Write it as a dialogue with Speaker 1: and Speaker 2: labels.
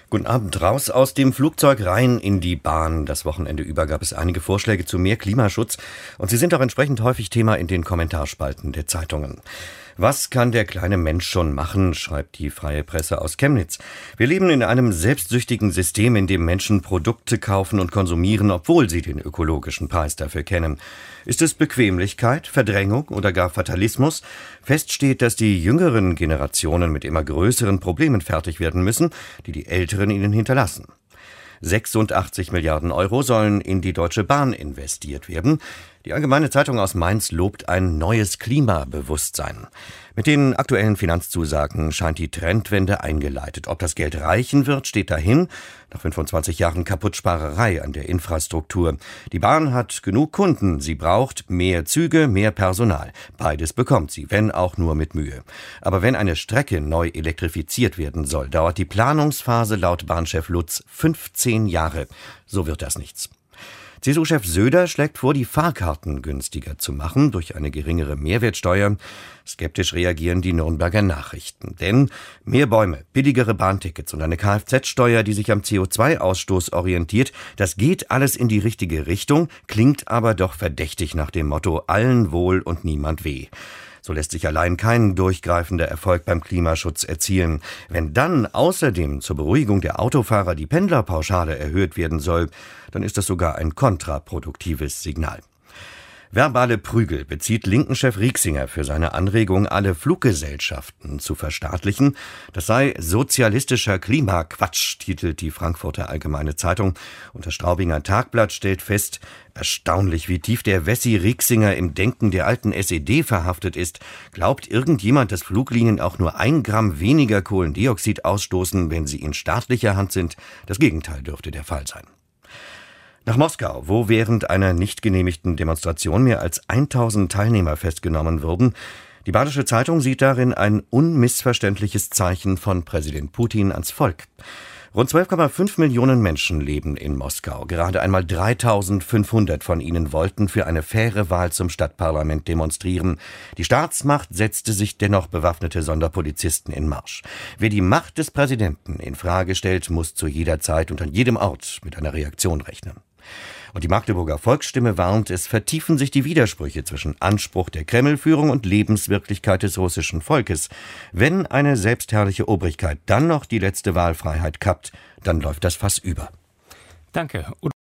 Speaker 1: Guten Abend. Raus aus dem Flugzeug, rein in die Bahn. Das Wochenende über gab es einige Vorschläge zu mehr Klimaschutz und sie sind auch entsprechend häufig Thema in den Kommentarspalten der Zeitungen. Was kann der kleine Mensch schon machen, schreibt die Freie Presse aus Chemnitz. Wir leben in einem selbstsüchtigen System, in dem Menschen Produkte kaufen und konsumieren, obwohl sie den ökologischen Preis dafür kennen. Ist es Bequemlichkeit, Verdrängung oder gar Fatalismus? Fest steht, dass die jüngeren Generationen mit immer größeren Problemen fertig werden müssen, die die Älteren ihnen hinterlassen. 86 Milliarden Euro sollen in die Deutsche Bahn investiert werden. Die Allgemeine Zeitung aus Mainz lobt ein neues Klimabewusstsein. Mit den aktuellen Finanzzusagen scheint die Trendwende eingeleitet. Ob das Geld reichen wird, steht dahin. Nach 25 Jahren Kaputtsparerei an der Infrastruktur. Die Bahn hat genug Kunden. Sie braucht mehr Züge, mehr Personal. Beides bekommt sie, wenn auch nur mit Mühe. Aber wenn eine Strecke neu elektrifiziert werden soll, dauert die Planungsphase laut Bahnchef Lutz 15 Jahre. So wird das nichts. CSU-Chef Söder schlägt vor, die Fahrkarten günstiger zu machen durch eine geringere Mehrwertsteuer. Skeptisch reagieren die Nürnberger Nachrichten. Denn mehr Bäume, billigere Bahntickets und eine Kfz-Steuer, die sich am CO2-Ausstoß orientiert, das geht alles in die richtige Richtung, klingt aber doch verdächtig nach dem Motto allen wohl und niemand weh. So lässt sich allein kein durchgreifender Erfolg beim Klimaschutz erzielen. Wenn dann außerdem zur Beruhigung der Autofahrer die Pendlerpauschale erhöht werden soll, dann ist das sogar ein kontraproduktives Signal. Verbale Prügel bezieht Linken-Chef Rieksinger für seine Anregung, alle Fluggesellschaften zu verstaatlichen. Das sei sozialistischer Klimaquatsch, titelt die Frankfurter Allgemeine Zeitung. Und das Straubinger Tagblatt stellt fest, erstaunlich, wie tief der Wessi Rieksinger im Denken der alten SED verhaftet ist. Glaubt irgendjemand, dass Fluglinien auch nur 1 Gramm weniger Kohlendioxid ausstoßen, wenn sie in staatlicher Hand sind? Das Gegenteil dürfte der Fall sein. Nach Moskau, wo während einer nicht genehmigten Demonstration mehr als 1000 Teilnehmer festgenommen wurden. Die Badische Zeitung sieht darin ein unmissverständliches Zeichen von Präsident Putin ans Volk. Rund 12,5 Millionen Menschen leben in Moskau. Gerade einmal 3500 von ihnen wollten für eine faire Wahl zum Stadtparlament demonstrieren. Die Staatsmacht setzte sich dennoch bewaffnete Sonderpolizisten in Marsch. Wer die Macht des Präsidenten in Frage stellt, muss zu jeder Zeit und an jedem Ort mit einer Reaktion rechnen. Und die Magdeburger Volksstimme warnt, es vertiefen sich die Widersprüche zwischen Anspruch der Kremlführung und Lebenswirklichkeit des russischen Volkes. Wenn eine selbstherrliche Obrigkeit dann noch die letzte Wahlfreiheit kappt, dann läuft das Fass über.
Speaker 2: Danke.